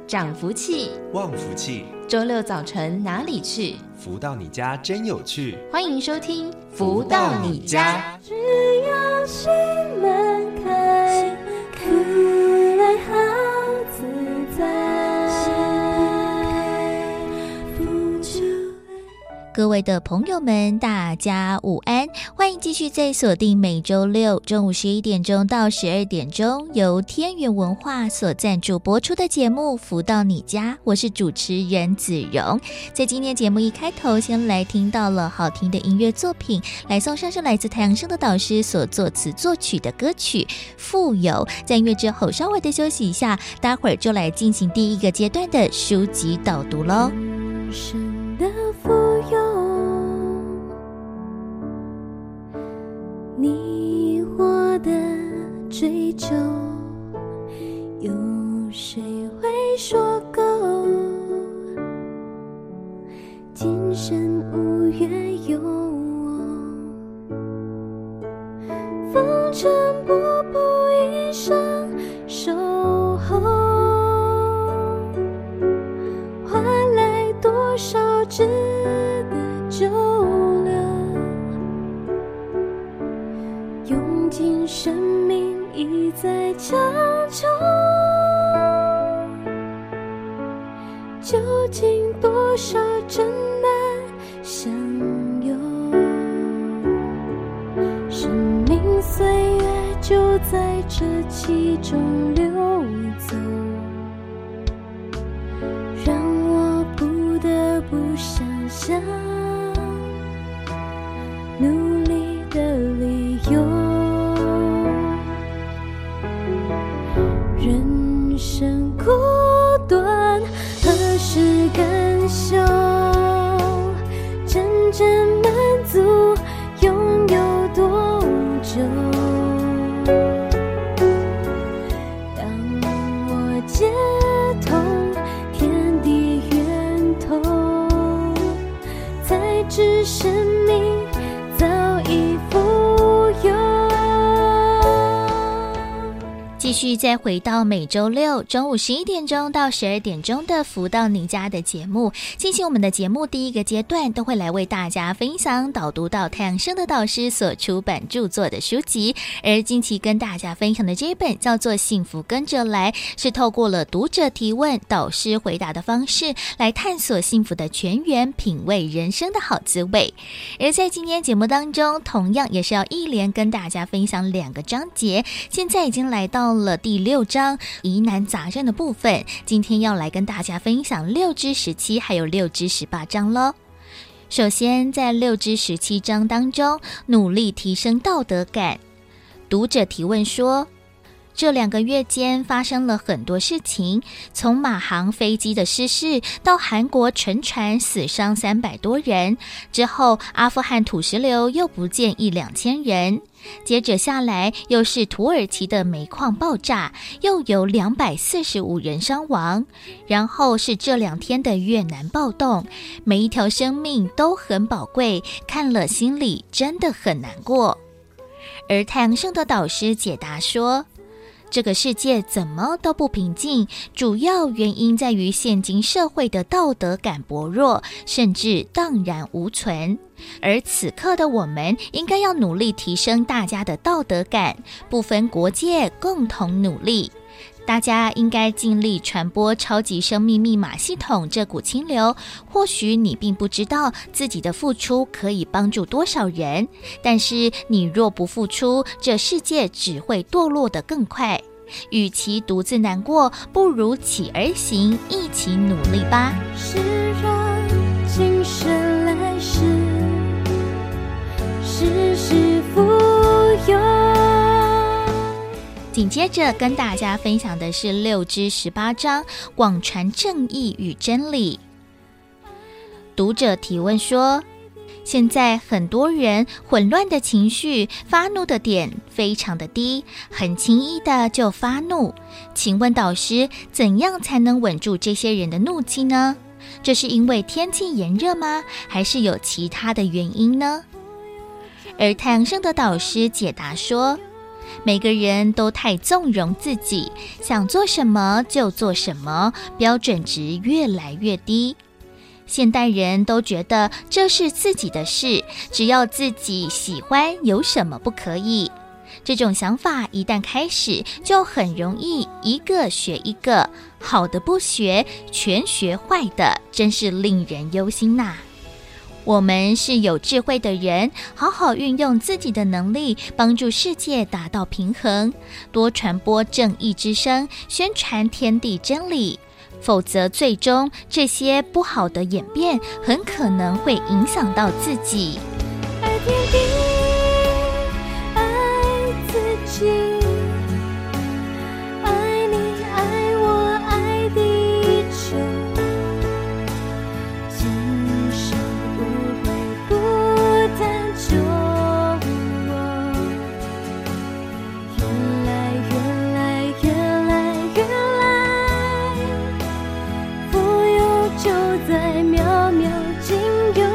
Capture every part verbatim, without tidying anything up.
长福气， 旺福气。 周六早晨哪里去？ 福到你家真有趣。 欢迎收听福到你家。 只要心门开，可爱好自在。 各位的朋友们，大家午安，欢迎继续在锁定每周六中午十一点钟到十二点钟由天元文化所赞助播出的节目福到你家，我是主持人子荣。在今天节目一开头，先来听到了好听的音乐作品，来送上是来自太阳升的导师所作词作曲的歌曲《富有》。在音乐之后稍微的休息一下，待会儿就来进行第一个阶段的书籍导读咯。 人生的富有，你我的追求，有谁会说够？今生无缘有我，风尘仆仆一生守候，换来多少值得久留，用尽生命一再强求，究竟多少真难相拥？生命岁月就在这其中流走，让我不得不想想努力的理由。人生苦短，何时甘休？真正满足拥有多久？当我解脱天地源头，才知生命早已富有。 继续再回到每周六中午十一点钟到十二点钟的福到你家的节目，进行我们的节目第一个阶段都会来为大家分享导读到太阳升的导师所出版著作的书籍，而近期跟大家分享的这一本叫做《幸福跟着来》，是透过了读者提问导师回答的方式来探索幸福的全源，品味人生的好滋味。而在今天节目当中，同样也是要一连跟大家分享两个章节，现在已经来到了第六章疑难杂症的部分，今天要来跟大家分享六至十七还有六至十八章咯。首先在六至十七章当中，努力提升道德感。读者提问说，这两个月间发生了很多事情，从马航飞机的失事到韩国沉船死伤三百多人，之后阿富汗土石流又不见一两千人，接着下来又是土耳其的煤矿爆炸，又有两百四十五人伤亡，然后是这两天的越南暴动，每一条生命都很宝贵，看了心里真的很难过。而太阳升的导师解答说，这个世界怎么都不平静，主要原因在于现今社会的道德感薄弱，甚至荡然无存。而此刻的我们应该要努力提升大家的道德感，不分国界，共同努力。大家应该尽力传播超级生命密码系统这股清流，或许你并不知道自己的付出可以帮助多少人，但是你若不付出，这世界只会堕落得更快。与其独自难过，不如起而行，一起努力吧。 是让今生来世世事富有。 紧接着跟大家分享的是六至十八章，广传正义与真理。读者提问说，现在很多人混乱的情绪，发怒的点非常的低，很轻易的就发怒。请问导师，怎样才能稳住这些人的怒气呢？这是因为天气炎热吗？还是有其他的原因呢？而太阳升的导师解答说， 每个人都太纵容自己，想做什么就做什么，标准值越来越低。现代人都觉得这是自己的事，只要自己喜欢，有什么不可以？这种想法一旦开始，就很容易一个学一个，好的不学，全学坏的，真是令人忧心呐。我们是有智慧的人，好好运用自己的能力，帮助世界达到平衡，多传播正义之声，宣传天地真理。否则最终这些不好的演变很可能会影响到自己。 爱天地，爱自己，爱你，爱我，爱地球，今生不悔不贪求。原来原来原来原来富有就在渺渺今有，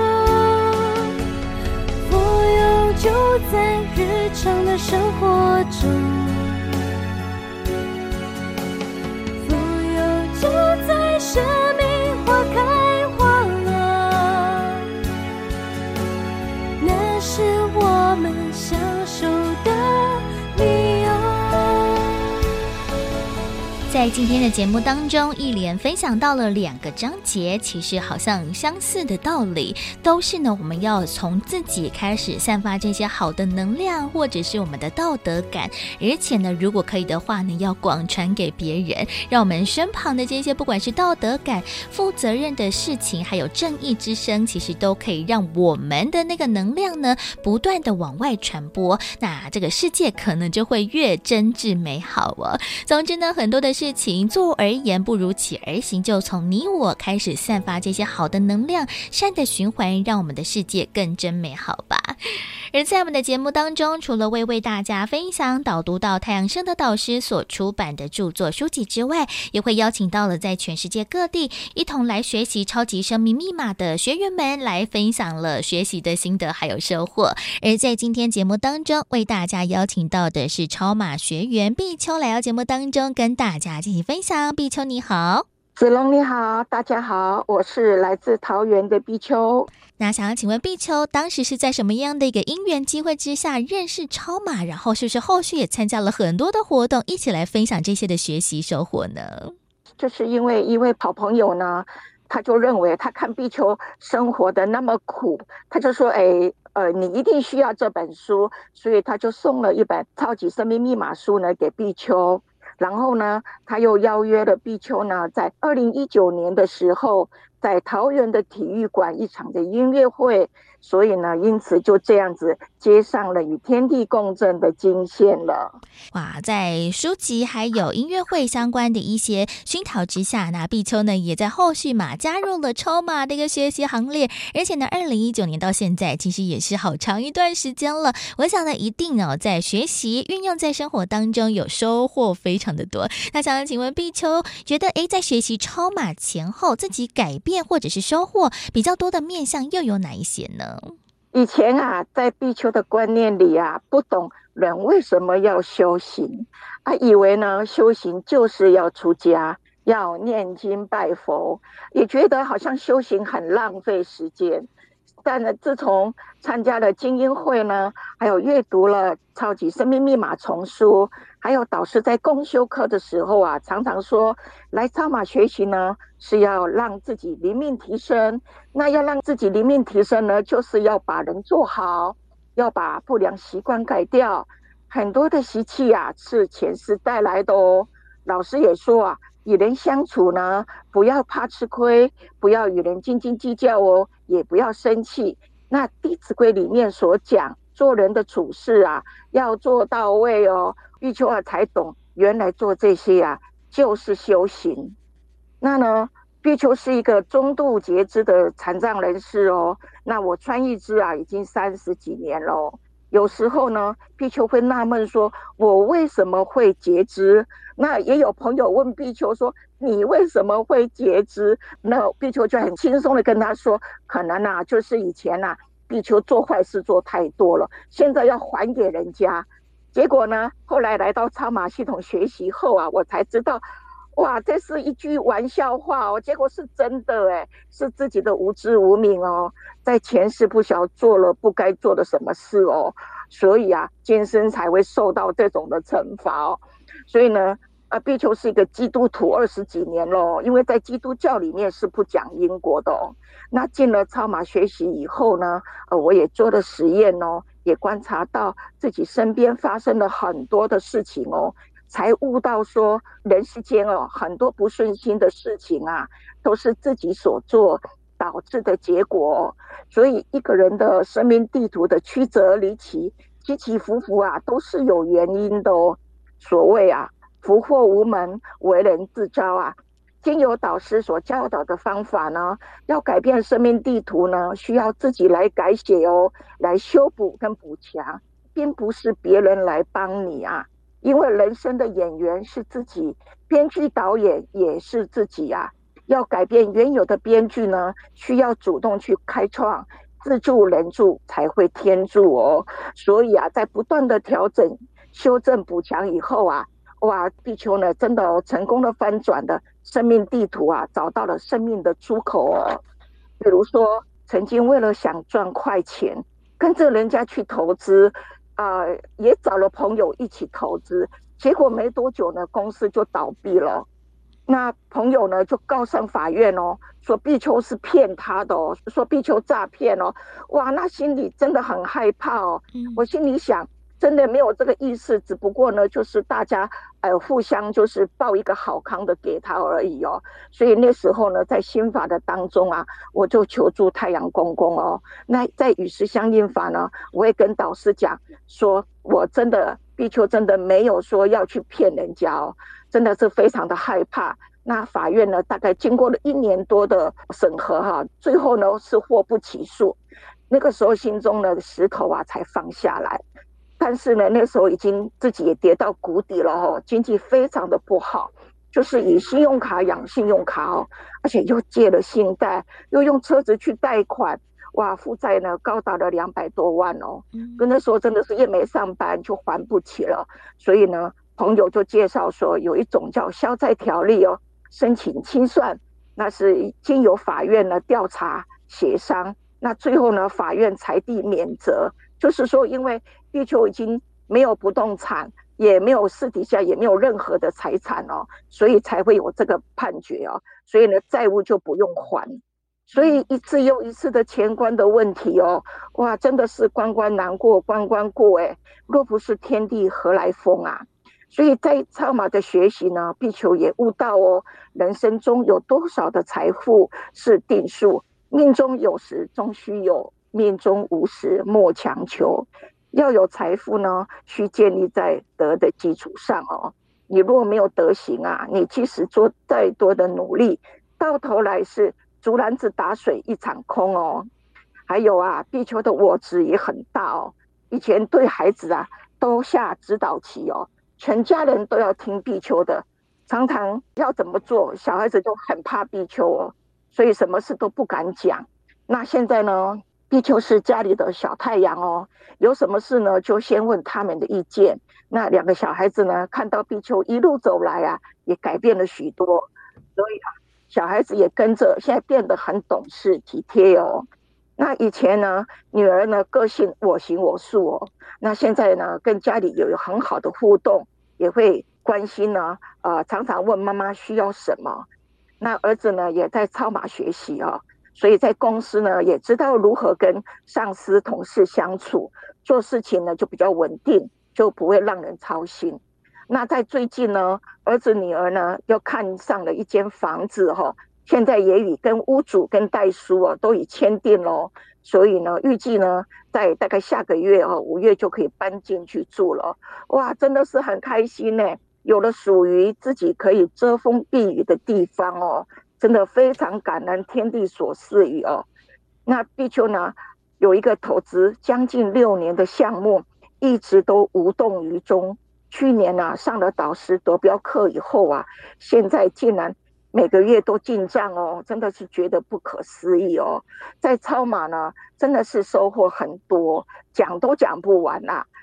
富有就在日常的生活中，富有就在生命花开花落，那是我们享受的理由。 在今天的节目当中，一连分享到了两个章节，其实好像相似的道理，都是呢我们要从自己开始散发这些好的能量，或者是我们的道德感，而且呢如果可以的话呢，要广传给别人，让我们身旁的这些不管是道德感、负责任的事情，还有正义之声，其实都可以让我们的那个能量呢不断的往外传播，那这个世界可能就会越真挚美好哦。总之呢，很多的事情坐而言不如起而行，就从你我开始散发这些好的能量，善的循环，让我们的世界更真美好吧。而在我们的节目当中，除了为为大家分享导读到太阳升的导师所出版的著作书籍之外，也会邀请到了在全世界各地一同来学习超级生命密码的学员们来分享了学习的心得还有收获。而在今天节目当中，为大家邀请到的是超马学员碧秋来到节目当中跟大家进行分享。碧秋你好。 子龙你好，大家好，我是来自桃园的碧秋。 那想要请问碧秋，当时是在什么样的一个因缘机会之下认识超马，然后是不是后续也参加了很多的活动，一起来分享这些的学习收获呢？ 就是因为一位好朋友呢，他就认为他看碧秋生活的那么苦，他就说哎呃，你一定需要这本书，所以他就送了一本超级生命密码书呢给碧秋。然后呢，他又邀约了碧秋呢，在二零一九年的时候，在桃园的体育馆一场的音乐会，所以呢，因此就这样子接上了与天地共振的金线了。 哇，在书籍还有音乐会相关的一些熏陶之下，那碧秋呢也在后续嘛加入了超马的一个学习行列，而且呢二零一九年到现在其实也是好长一段时间了，我想呢一定哦在学习运用在生活当中有收获非常的多。那想请问碧秋，觉得诶在学习超马前后自己改变或者是收获比较多的面向又有哪一些呢？ 以前啊，在碧秋的观念里啊，不懂人为什么要修行啊，以为呢修行就是要出家，要念经拜佛，也觉得好像修行很浪费时间。但呢，自从参加了精英会呢，还有阅读了超级生命密码丛书，还有导师在共修课的时候啊，常常说来超马学习呢是要让自己灵命提升，那要让自己灵命提升呢，就是要把人做好，要把不良习惯改掉，很多的习气啊是前世带来的哦。老师也说啊，与人相处呢，不要怕吃亏，不要与人斤斤计较哦，也不要生气。那《弟子规》里面所讲做人的处事啊，要做到位哦。碧秋啊才懂，原来做这些啊就是修行。那呢，碧秋是一个中度截肢的残障人士哦。那我穿义肢啊已经三十几年了哦。有时候呢，碧秋会纳闷说，我为什么会截肢？那也有朋友问碧秋说，你为什么会截肢？那碧秋就很轻松的跟他说，可能啊，就是以前啊，碧秋做坏事做太多了，现在要还给人家。 结果呢，后来来到超马系统学习后啊，我才知道，哇，这是一句玩笑话哦，结果是真的哎，是自己的无知无明哦，在前世不晓做了不该做的什么事哦，所以啊，今生才会受到这种的惩罚哦。所以呢，啊，比丘是一个基督徒二十几年咯，因为在基督教里面是不讲因果的哦。那进了超马学习以后呢，呃，我也做了实验哦，也观察到自己身边发生了很多的事情哦，才悟到说人世间哦，很多不顺心的事情啊，都是自己所做导致的结果哦。所以一个人的生命地图的曲折离奇、起起伏伏啊，都是有原因的哦。所谓啊，福祸无门，为人自招啊。经由导师所教导的方法呢，要改变生命地图呢，需要自己来改写哦，来修补跟补强，并不是别人来帮你啊。因为人生的演员是自己，编剧导演也是自己啊。要改变原有的编剧呢，需要主动去开创，自助人助才会天助哦。所以啊，在不断的调整、修正、补强以后啊，哇，比丘呢真的、哦、成功的翻转的生命地图啊，找到了生命的出口哦。比如说，曾经为了想赚快钱，跟着人家去投资，呃，也找了朋友一起投资，结果没多久呢，公司就倒闭了。那朋友呢就告上法院哦，说比丘是骗他的哦，说比丘诈骗哦。哇，那心里真的很害怕哦。我心里想，真的没有这个意思，只不过呢，就是大家呃互相就是报一个好康的给他而已哦。所以那时候呢，在心法的当中啊，我就求助太阳公公哦。那在与时相应法呢，我会跟导师讲说，我真的比丘真的没有说要去骗人家哦，真的是非常的害怕。那法院呢，大概经过了一年多的审核哈，最后呢是获不起诉。那个时候心中的石头啊才放下来。但是呢，那时候已经自己也跌到谷底了哦，经济非常的不好，就是以信用卡养信用卡哦，而且又借了信贷，又用车子去贷款，哇，负债呢高达了两百多万哦。跟那时候真的是也没上班就还不起了，所以呢，朋友就介绍说有一种叫消债条例哦，申请清算，那是经由法院呢调查协商，那最后呢法院裁定免责。就是说，因为比丘已经没有不动产，也没有私底下也没有任何的财产哦，所以才会有这个判决哦。所以呢，债务就不用还。所以一次又一次的钱关的问题哦，哇，真的是关关难过关关过哎，若不是天地何来风啊！所以在超马的学习呢，比丘也悟到哦，人生中有多少的财富是定数，命中有时终须有。命中无时莫强求，要有财富呢，需建立在德的基础上哦。你若没有德行啊，你即使做再多的努力，到头来是竹篮子打水一场空哦。还有啊，比丘的我执也很大哦。以前对孩子啊都下指导棋哦，全家人都要听比丘的，常常要怎么做，小孩子就很怕比丘哦，所以什么事都不敢讲。那现在呢？比丘是家里的小太阳哦，有什么事呢，就先问他们的意见。那两个小孩子呢，看到比丘一路走来啊，也改变了许多，所以啊，小孩子也跟着现在变得很懂事体贴哦。那以前呢，女儿呢个性我行我素哦，那现在呢，跟家里有很好的互动，也会关心呢，呃，常常问妈妈需要什么。那儿子呢，也在超马学习哦。所以在公司呢，也知道如何跟上司同事相处，做事情呢就比较稳定，就不会让人操心。那在最近呢，儿子女儿呢又看上了一间房子哦，现在也已跟屋主跟代书哦都已签订了，所以呢预计呢在大概下个月哦五月就可以搬进去住了。哇，真的是很开心呢，有了属于自己可以遮风避雨的地方哦。真的非常感恩天地所赐予哦。那比丘呢有一个投资将近六年的项目，一直都无动于衷。去年啊上了导师得标课以后啊，现在竟然每个月都进账哦，真的是觉得不可思议哦。在超马呢，真的是收获很多，讲都讲不完啦、啊。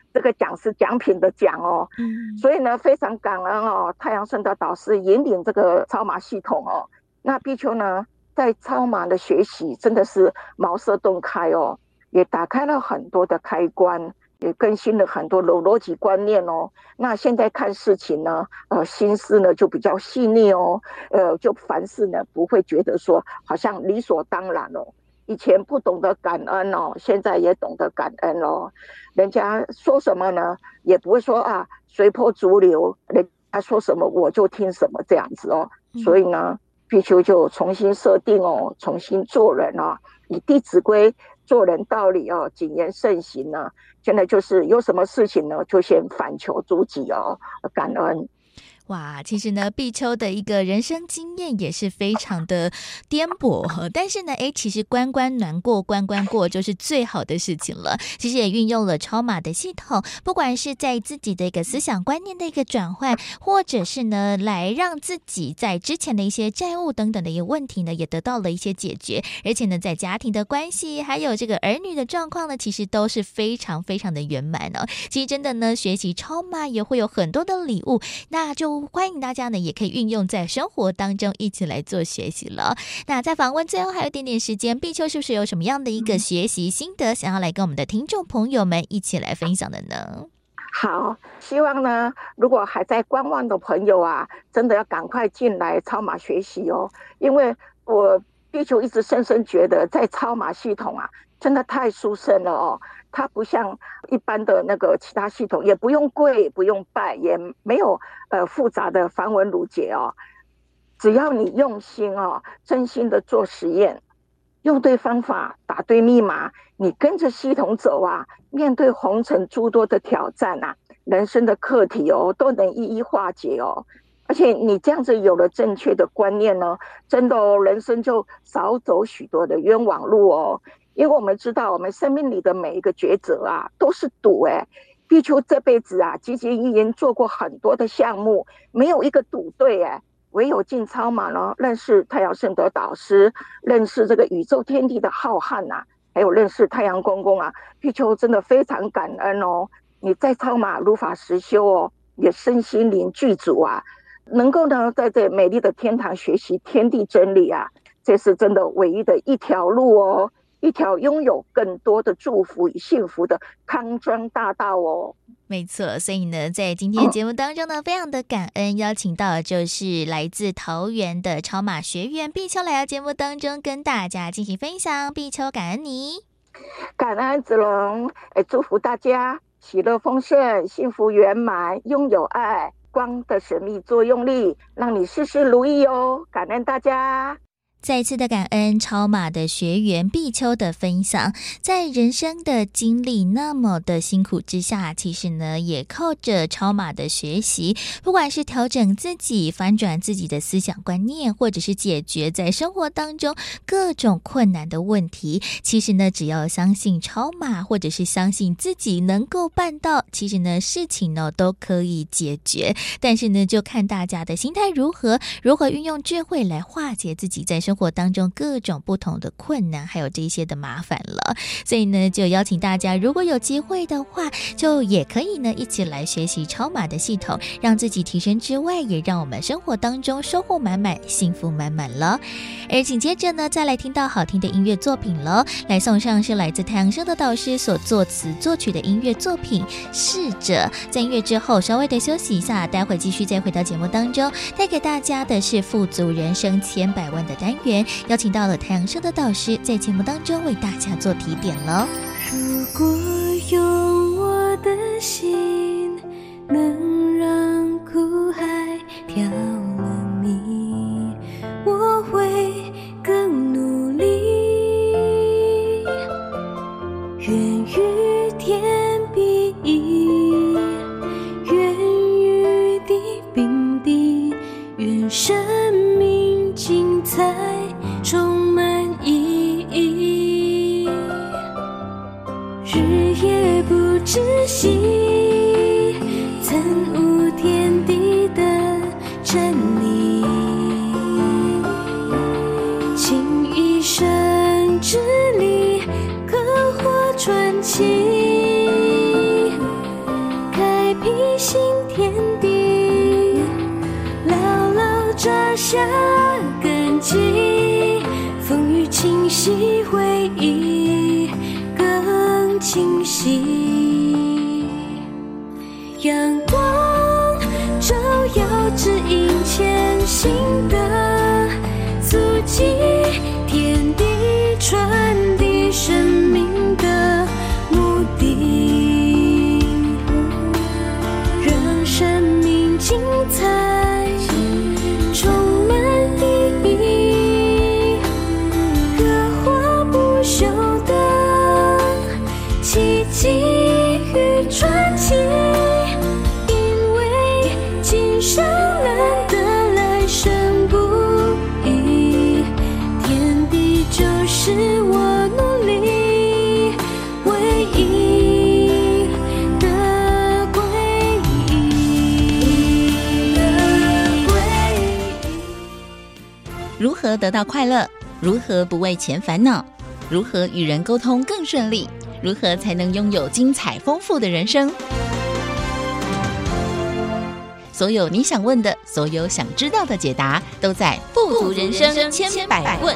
这个奖是奖品的奖哦，嗯，所以呢非常感恩哦，太阳圣的导师引领这个超马系统哦，那比丘呢在超马的学习真的是茅塞顿开哦，也打开了很多的开关，也更新了很多的逻辑观念哦。那现在看事情呢，呃，心思呢就比较细腻哦，呃，就凡事呢不会觉得说好像理所当然哦。以前不懂得感恩哦，现在也懂得感恩哦。人家说什么呢，也不会说啊随波逐流，人家说什么我就听什么这样子哦。所以呢，比丘就重新设定哦，重新做人哦，以《弟子规》做人道理哦，谨言慎行呢。现在就是有什么事情呢，就先反求诸己哦，感恩。 哇，其实呢，比丘的一个人生经验也是非常的颠簸，但是呢，哎，其实关关难过关关过就是最好的事情了。其实也运用了超马的系统，不管是在自己的一个思想观念的一个转换，或者是呢，来让自己在之前的一些债务等等的一个问题呢，也得到了一些解决。而且呢，在家庭的关系还有这个儿女的状况呢，其实都是非常非常的圆满哦。其实真的呢，学习超马也会有很多的礼物，那就欢迎大家呢也可以运用在生活当中，一起来做学习了。那在访问最后还有一点点时间，比丘是不是有什么样的一个学习心得想要来跟我们的听众朋友们一起来分享的呢？ 好，希望呢如果还在观望的朋友啊，真的要赶快进来超马学习哦，因为我比丘一直深深觉得在超马系统啊真的太殊胜了哦，它不像一般的那个其他系统，也不用跪，也不用拜，也没有呃复杂的繁文缛节哦。只要你用心哦，真心的做实验，用对方法，打对密码，你跟着系统走啊，面对红尘诸多的挑战啊，人生的课题哦，都能一一化解哦。而且你这样子有了正确的观念呢，真的哦，人生就少走许多的冤枉路哦。因为我们知道我们生命里的每一个抉择啊都是赌哎，比丘这辈子啊汲汲营营做过很多的项目，没有一个赌对哎，唯有进超马呢，认识太阳圣德导师，认识这个宇宙天地的浩瀚啊，还有认识太阳公公啊，比丘真的非常感恩哦。你在超马如法实修哦，也身心灵具足啊，能够呢在这美丽的天堂学习天地真理啊，这是真的唯一的一条路哦，一条拥有更多的祝福与幸福的康庄大道哦。 没错，所以呢，在今天的节目当中呢，非常的感恩，邀请到的就是来自桃园的超马学员比丘来到节目当中跟大家进行分享。比丘感恩你， 感恩子龙，哎，祝福大家喜乐丰盛，幸福圆满，拥有爱，光的神秘作用力，让你事事如意哦。感恩大家。 再次的感恩超马的学员比丘的分享，在人生的经历那么的辛苦之下，其实呢也靠着超马的学习，不管是调整自己，翻转自己的思想观念，或者是解决在生活当中各种困难的问题，其实呢只要相信超马，或者是相信自己能够办到，其实呢事情呢都可以解决。但是呢就看大家的心态如何，如何运用智慧来化解自己在生活当中各种不同的困难，还有这些的麻烦了。所以呢就邀请大家，如果有机会的话，就也可以呢一起来学习超马的系统，让自己提升之外，也让我们生活当中收获满满，幸福满满了。而紧接着呢再来听到好听的音乐作品了，来送上是来自太阳升的导师所作词作曲的音乐作品试着。在音乐之后稍微的休息一下，待会继续再回到节目当中，带给大家的是富足人生千百万的单元，邀请到了太阳升的导师在节目当中为大家做提点了。 如果用我的心能让苦海飘了你，我会更努力，愿与天比翼，愿与地并蒂，愿生命精彩充满意义，日夜不止息，参悟天地的真理，倾一生之力刻画传奇， 下根基，风雨侵袭，回忆更清晰。阳光照耀，指引前行的足迹，天地传递生命的目的，让生命精彩充满意义，歌华不朽的奇迹与传奇，因为今生难得来生不易，天地就是我努力唯一的归依的归依。 如何得到快乐？如何不为钱烦恼？如何与人沟通更顺利？如何才能拥有精彩丰富的人生？所有你想问的，所有想知道的解答，都在《富足人生千百问》。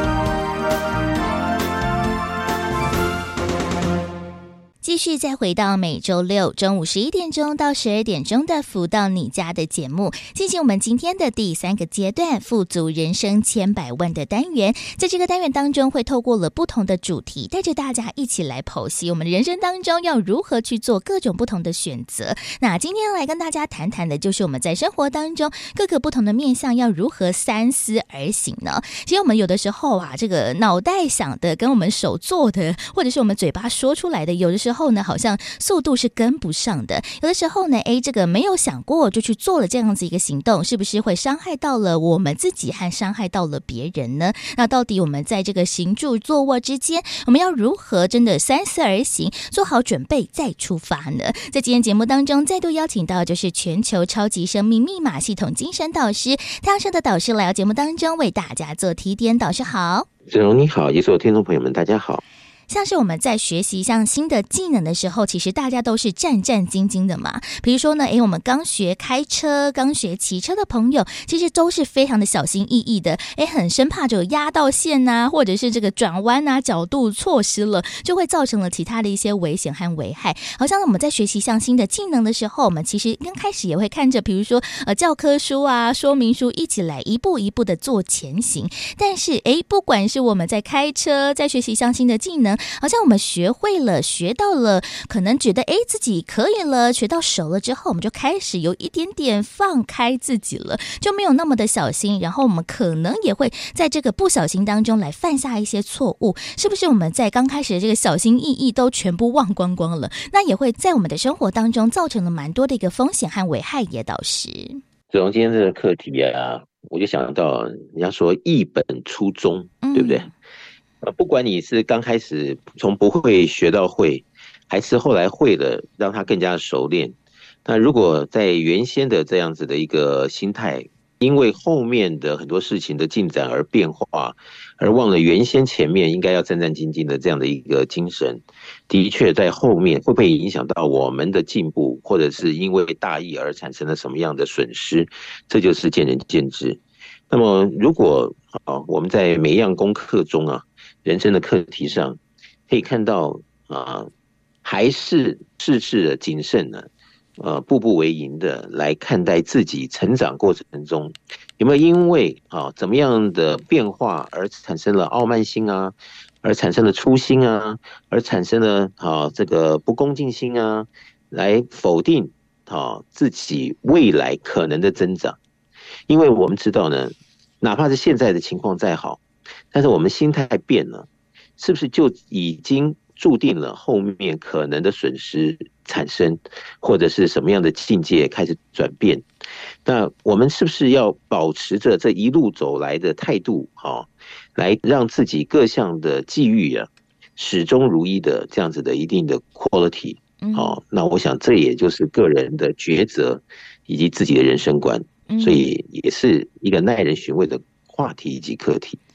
继续再回到每周六中午十一点钟到十二点钟的福到你家的节目，进行我们今天的第三个阶段富足人生千百万的单元。在这个单元当中，会透过了不同的主题，带着大家一起来剖析我们人生当中要如何去做各种不同的选择。那今天来跟大家谈谈的就是我们在生活当中各个不同的面向要如何三思而行呢？其实我们有的时候啊，这个脑袋想的跟我们手做的，或者是我们嘴巴说出来的，有的时候呢好像速度是跟不上的。有的时候呢，诶，这个没有想过就去做了这样子一个行动，是不是会伤害到了我们自己和伤害到了别人呢？那到底我们在这个行住坐卧之间，我们要如何真的三思而行，做好准备再出发呢？在今天节目当中再度邀请到就是全球超级生命密码系统精神导师太阳盛德导师来到节目当中为大家做提点。导师好。 子荣你好，也所有听众朋友们大家好。 像是我们在学习一项新的技能的时候，其实大家都是战战兢兢的嘛。比如说呢，诶，我们刚学开车、刚学骑车的朋友，其实都是非常的小心翼翼的，诶，很生怕就压到线啊，或者是这个转弯啊，角度错失了，就会造成了其他的一些危险和危害。好像我们在学习一项新的技能的时候，我们其实刚开始也会看着，比如说呃教科书啊、说明书，一起来一步一步的做前行。但是，诶，不管是我们在开车，在学习一项新的技能，好像我们学会了，学到了，可能觉得诶自己可以了，学到手了之后，我们就开始有一点点放开自己了，就没有那么的小心，然后我们可能也会在这个不小心当中来犯下一些错误。是不是我们在刚开始的这个小心翼翼都全部忘光光了？那也会在我们的生活当中造成了蛮多的一个风险和危害也。导师子荣今天这个课题啊，我就想到人家说一本初衷，对不对？呃，不管你是刚开始从不会学到会，还是后来会了，让他更加熟练。那如果在原先的这样子的一个心态，因为后面的很多事情的进展而变化，而忘了原先前面应该要战战兢兢的这样的一个精神，的确在后面会不会影响到我们的进步，或者是因为大意而产生了什么样的损失，这就是见仁见智。那么如果啊，我们在每一样功课中啊，人生的课题上，可以看到啊，还是事事的谨慎呢，呃，步步为营的来看待自己成长过程中，有没有因为啊怎么样的变化而产生了傲慢心啊，而产生了粗心啊，而产生了啊这个不恭敬心啊，来否定啊自己未来可能的增长。因为我们知道呢，哪怕是现在的情况再好，但是我们心态变了，是不是就已经注定了后面可能的损失产生，或者是什么样的境界开始转变？那我们是不是要保持着这一路走来的态度，哦，来让自己各项的际遇啊始终如一的这样子的一定的 quality？ 哦，那我想这也就是个人的抉择以及自己的人生观，所以也是一个耐人寻味的话题以及课题。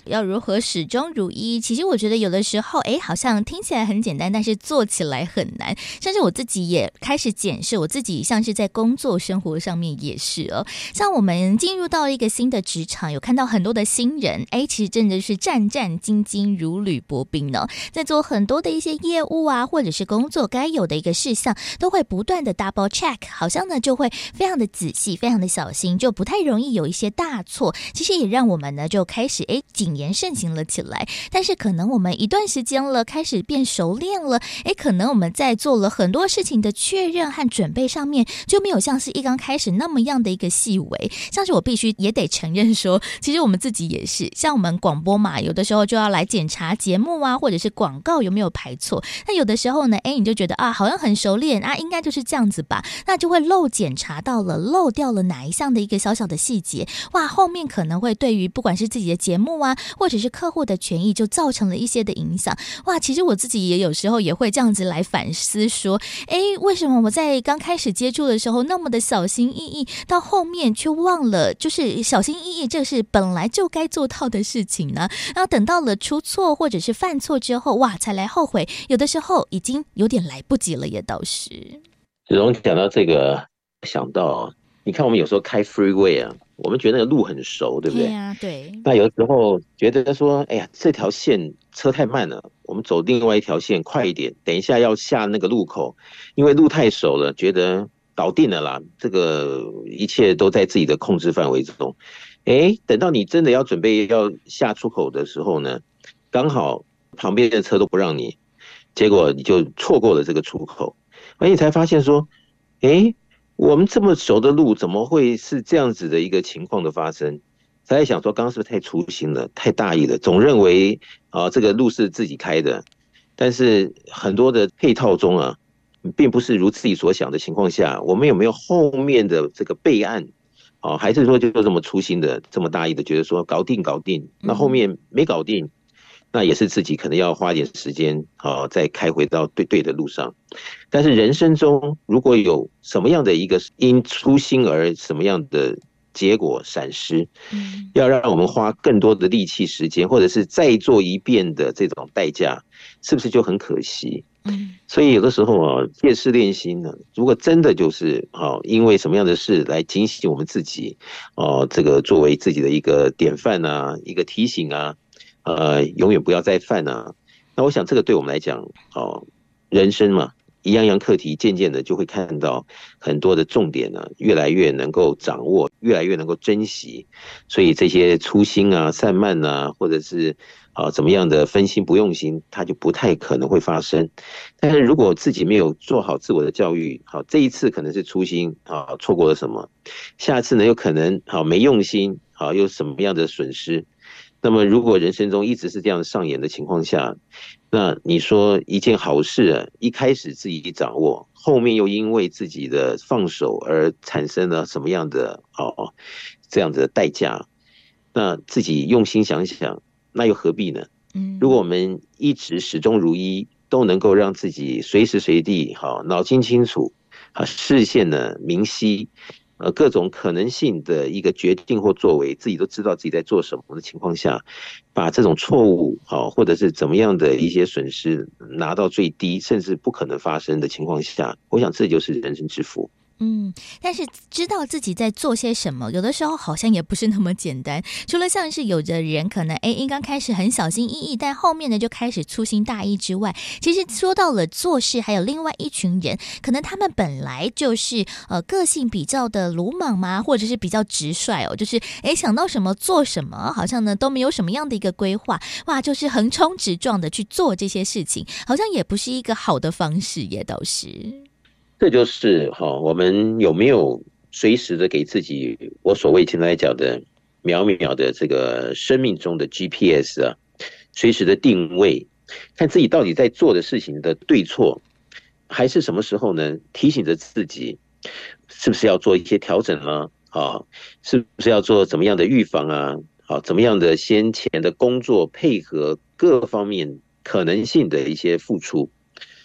要如何始终如一？其实我觉得有的时候，哎，好像听起来很简单，但是做起来很难。甚至我自己也开始检视我自己，像是在工作生活上面也是哦。像我们进入到一个新的职场，有看到很多的新人，哎，其实真的是战战兢兢，如履薄冰呢。在做很多的一些业务啊，或者是工作该有的一个事项，都会不断的 double check， 好像呢就会非常的仔细，非常的小心，就不太容易有一些大错。其实也让我们呢就开始哎谨言慎行了起来。但是可能我们一段时间了，开始变熟练了，哎，可能我们在做了很多事情的确认和准备上面，就没有像是一刚开始那么样的一个细微。像是我必须也得承认说，其实我们自己也是，像我们广播嘛，有的时候就要来检查节目啊，或者是广告有没有排错。那有的时候呢，哎，你就觉得啊，好像很熟练啊，应该就是这样子吧，那就会漏检查到了，漏掉了哪一项的一个小小的细节，哇，后面可能会对于不管是自己的节目啊，或者是客户的权益，就造成了一些的影响。哇，其实我自己也有时候也会这样子来反思说，哎，为什么我在刚开始接触的时候那么的小心翼翼，到后面却忘了，就是小心翼翼这是本来就该做到的事情呢？然后等到了出错或者是犯错之后，哇，才来后悔，有的时候已经有点来不及了，也倒是。 子荣讲到这个，想到你看我们有时候开 freeway 啊，我们觉得那个路很熟，对不对？ 对啊，对。 那有时候觉得说，哎呀，这条线车太慢了，我们走另外一条线快一点。等一下要下那个路口，因为路太熟了，觉得搞定了啦，这个一切都在自己的控制范围之中。哎，等到你真的要准备要下出口的时候呢，刚好旁边的车都不让你，结果你就错过了这个出口。而你才发现说，哎，我们这么熟的路怎么会是这样子的一个情况的发生？才在想说，刚刚是不是太粗心了，太大意了，总认为啊、呃、这个路是自己开的，但是很多的配套中啊，并不是如自己所想的情况下，我们有没有后面的这个备案？哦，还是说就这么粗心的，这么大意的，觉得说搞定搞定，那后面没搞定。嗯，那也是自己可能要花点时间啊、哦，再开回到对对的路上。但是人生中如果有什么样的一个因粗心而什么样的结果闪失，嗯，要让我们花更多的力气时间，或者是再做一遍的这种代价，是不是就很可惜？嗯，所以有的时候啊，借势练心呢，如果真的就是啊，因为什么样的事来警醒我们自己，哦、啊，这个作为自己的一个典范啊，一个提醒啊。呃，永远不要再犯啊！那我想这个对我们来讲，哦，人生嘛，一样样课题，渐渐的就会看到很多的重点呢，越来越能够掌握，越来越能够珍惜。所以这些粗心啊、散漫啊，或者是啊怎么样的分心不用心，它就不太可能会发生。但是如果自己没有做好自我的教育，好，这一次可能是粗心啊，错过了什么，下次呢有可能好没用心，好有什么样的损失。那么如果人生中一直是这样上演的情况下，那你说一件好事啊，一开始自己掌握，后面又因为自己的放手而产生了什么样的哦这样的代价，那自己用心想想，那又何必呢？如果我们一直始终如一，都能够让自己随时随地好脑筋清楚啊，视线呢明晰，呃，各种可能性的一个决定或作为，自己都知道自己在做什么的情况下，把这种错误好，或者是怎么样的一些损失拿到最低，甚至不可能发生的情况下，我想这就是人生之福。 嗯，但是知道自己在做些什么，有的时候好像也不是那么简单。除了像是有的人可能哎，刚开始很小心翼翼，但后面呢就开始粗心大意之外，其实说到了做事，还有另外一群人，可能他们本来就是呃个性比较的鲁莽嘛，或者是比较直率哦，就是哎想到什么做什么，好像呢都没有什么样的一个规划，哇，就是横冲直撞的去做这些事情，好像也不是一个好的方式，也都是。 这就是哈、哦，我们有没有随时的给自己，我所谓现在讲的秒秒的这个生命中的 G P S 啊，随时的定位，看自己到底在做的事情的对错，还是什么时候呢？提醒着自己，是不是要做一些调整呢？啊，是不是要做怎么样的预防啊？好，怎么样的先前的工作配合各方面可能性的一些付出？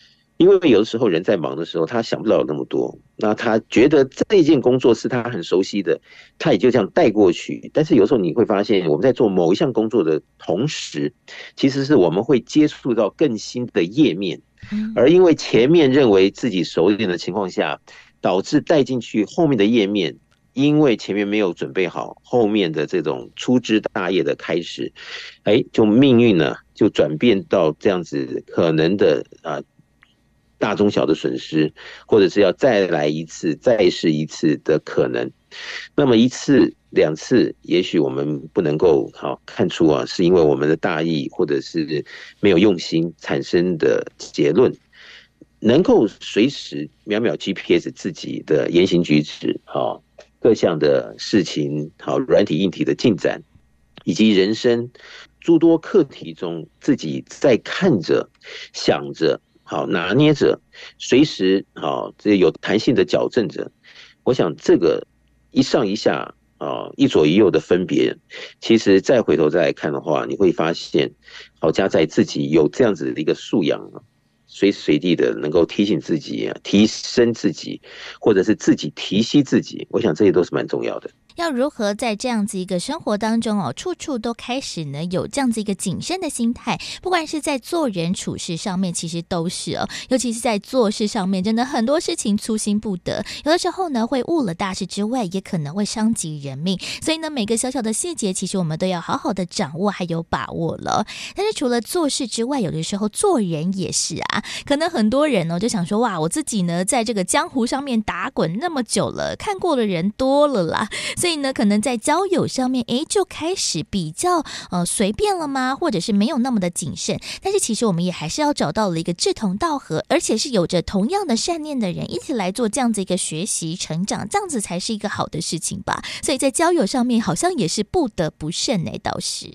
因为有的时候人在忙的时候，他想不到那么多，那他觉得这件工作是他很熟悉的，他也就这样带过去。但是有时候你会发现，我们在做某一项工作的同时，其实是我们会接触到更新的页面，而因为前面认为自己熟练的情况下，导致带进去后面的页面，因为前面没有准备好，后面的这种粗枝大叶的开始，哎，就命运呢就转变到这样子可能的啊、呃、大中小的损失，或者是要再来一次再试一次的可能。那么一次两次也许我们不能够好看出啊，是因为我们的大意或者是没有用心产生的结论。能够随时秒秒 G P S 自己的言行举止，好各项的事情，好软体硬体的进展，以及人生诸多课题中，自己在看着、想着、好拿捏着，随时好这有弹性的矫正着。我想这个一上一下啊，一左一右的分别，其实再回头再来看的话，你会发现，好家在自己有这样子的一个素养，随时随地的能够提醒自己、提升自己，或者是自己提携自己，我想这些都是蛮重要的。 要如何在这样子一个生活当中哦，处处都开始呢有这样子一个谨慎的心态，不管是在做人处事上面，其实都是哦，尤其是在做事上面，真的很多事情粗心不得，有的时候呢会误了大事之外，也可能会伤及人命，所以呢每个小小的细节，其实我们都要好好的掌握还有把握了。但是除了做事之外，有的时候做人也是啊，可能很多人呢、哦、就想说，哇，我自己呢在这个江湖上面打滚那么久了，看过的人多了啦，所以呢可能在交友上面诶就开始比较呃随便了吗，或者是没有那么的谨慎。但是其实我们也还是要找到了一个志同道合，而且是有着同样的善念的人，一起来做这样子一个学习成长，这样子才是一个好的事情吧。所以在交友上面好像也是不得不慎诶，倒是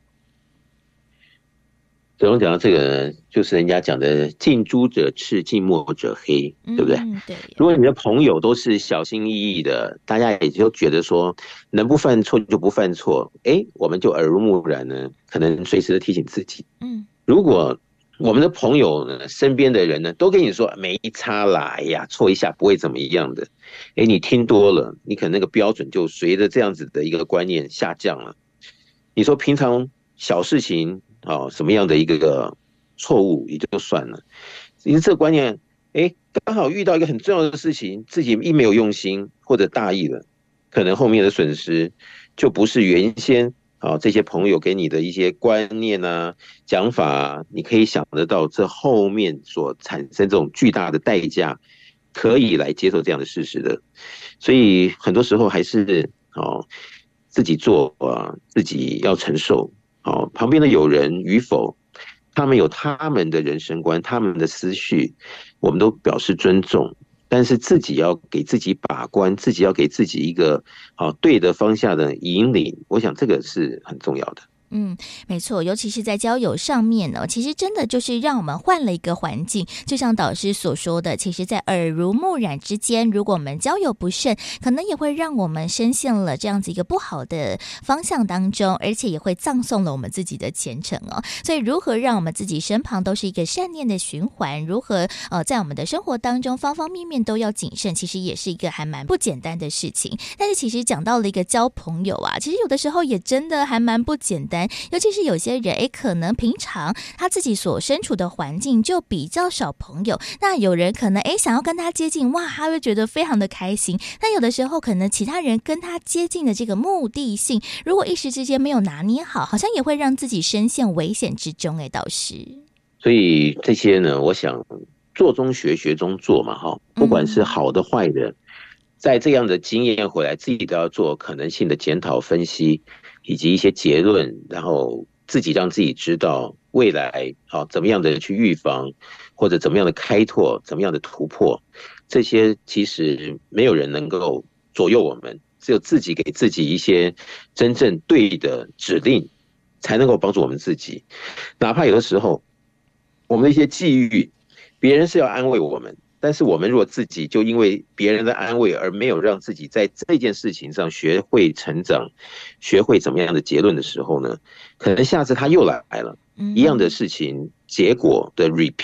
子龙讲到这个，就是人家讲的近朱者赤，近墨者黑，对不对？ 嗯、对。 如果你的朋友都是小心翼翼的，大家也就觉得说能不犯错就不犯错，哎，我们就耳濡目染呢，可能随时的提醒自己。嗯，如果我们的朋友呢，身边的人呢，都跟你说没差啦，哎呀，错一下不会怎么样的，哎，你听多了，你可能那个标准就随着这样子的一个观念下降了。你说平常小事情。哦，什么样的一个错误也就算了，其实这个观念，哎，刚好遇到一个很重要的事情，自己一没有用心或者大意了，可能后面的损失就不是原先啊、哦、这些朋友给你的一些观念啊、讲法啊，你可以想得到这后面所产生这种巨大的代价，可以来接受这样的事实的。所以很多时候还是哦自己做啊，自己要承受。哦，旁边的友人与否，他们有他们的人生观，他们的思绪，我们都表示尊重。但是自己要给自己把关，自己要给自己一个好、哦、对的方向的引领，我想这个是很重要的。 嗯，没错，尤其是在交友上面呢，其实真的就是让我们换了一个环境，就像导师所说的，其实在耳濡目染之间，如果我们交友不慎，可能也会让我们深陷了这样子一个不好的方向当中，而且也会葬送了我们自己的前程哦。所以如何让我们自己身旁都是一个善念的循环，如何呃在我们的生活当中方方面面都要谨慎，其实也是一个还蛮不简单的事情。但是其实讲到了一个交朋友啊，其实有的时候也真的还蛮不简单，尤其是有些人诶可能平常他自己所身处的环境就比较少朋友，那有人可能诶想要跟他接近，哇，他会觉得非常的开心。但有的时候可能其他人跟他接近的这个目的性，如果一时之间没有拿捏好，好像也会让自己深陷危险之中诶，倒是。 所以这些呢，我想做中学，学中做嘛，哈，不管是好的坏的，在这样的经验回来，自己都要做可能性的检讨分析，以及一些结论，然后自己让自己知道未来好、哦、怎么样的去预防，或者怎么样的开拓，怎么样的突破，这些其实没有人能够左右我们，只有自己给自己一些真正对的指令，才能够帮助我们自己。哪怕有的时候我们的一些际遇，别人是要安慰我们，但是我们如果自己就因为别人的安慰而没有让自己在这件事情上学会成长，学会怎么样的结论的时候呢，可能下次他又来了，一样的事情结果的 repeat，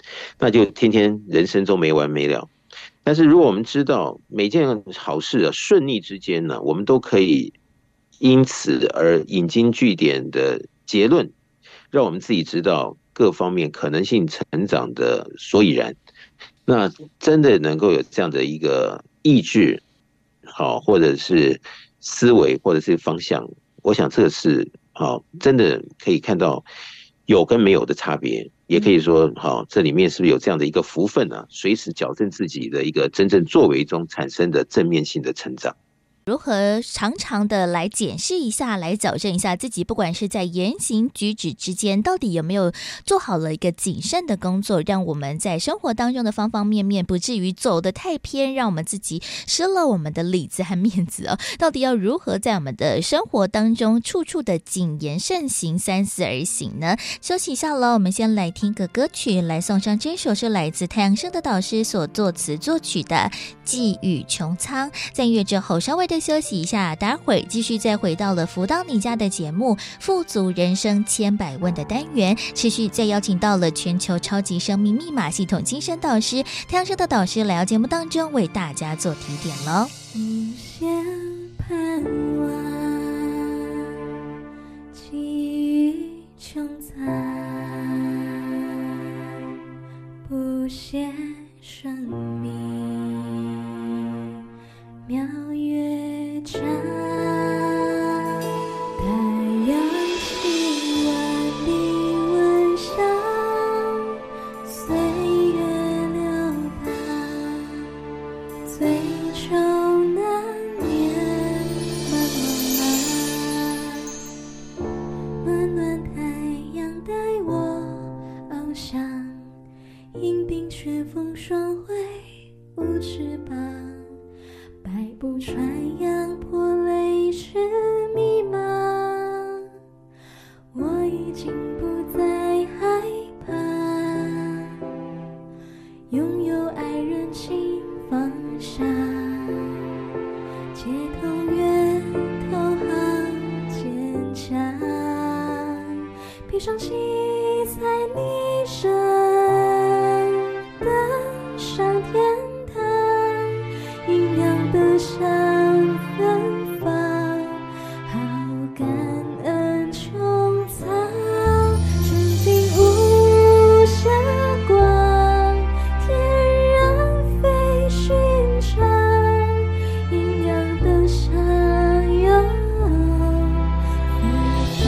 那就天天人生中没完没了。但是如果我们知道每件好事啊顺利之间呢，我们都可以因此而引经据典的结论，让我们自己知道各方面可能性成长的所以然，那真的能够有这样的一个意志，好，或者是思维，或者是方向，我想这个是好，真的可以看到有跟没有的差别，也可以说好，这里面是不是有这样的一个福分啊，随时矫正自己的一个真正作为中产生的正面性的成长。 如何常常的来检视一下，来矫正一下自己，不管是在言行举止之间，到底有没有做好了一个谨慎的工作，让我们在生活当中的方方面面不至于走得太偏，让我们自己失了我们的里子和面子哦。到底要如何在我们的生活当中处处的谨言慎行，三思而行呢？休息一下了，我们先来听个歌曲，来送上这首是来自太阳升的导师所作词作曲的《寄予穹苍》。在音乐之后稍微的休息一下，待会儿继续再回到了福到你家的节目富足人生千百问的单元，持续再邀请到了全球超级生命密码系统精神导师太阳升的导师来到节目当中为大家做提点咯。 无限盼望，寄予穹苍，不限生命妙乐章，太阳起万里文香，岁月流淌，最愁难眠漫漫漫，暖暖太阳带我翱翔，迎冰雪风霜会无翅膀，百步穿杨破泪时迷茫，我已经不再害怕，拥有爱人心放下，街头月投行坚强，披上七彩霓裳，登上天堂，阴阳的香芬芳，好感恩穹苍，纯净无瑕光，天然非寻常，阴阳的相拥芬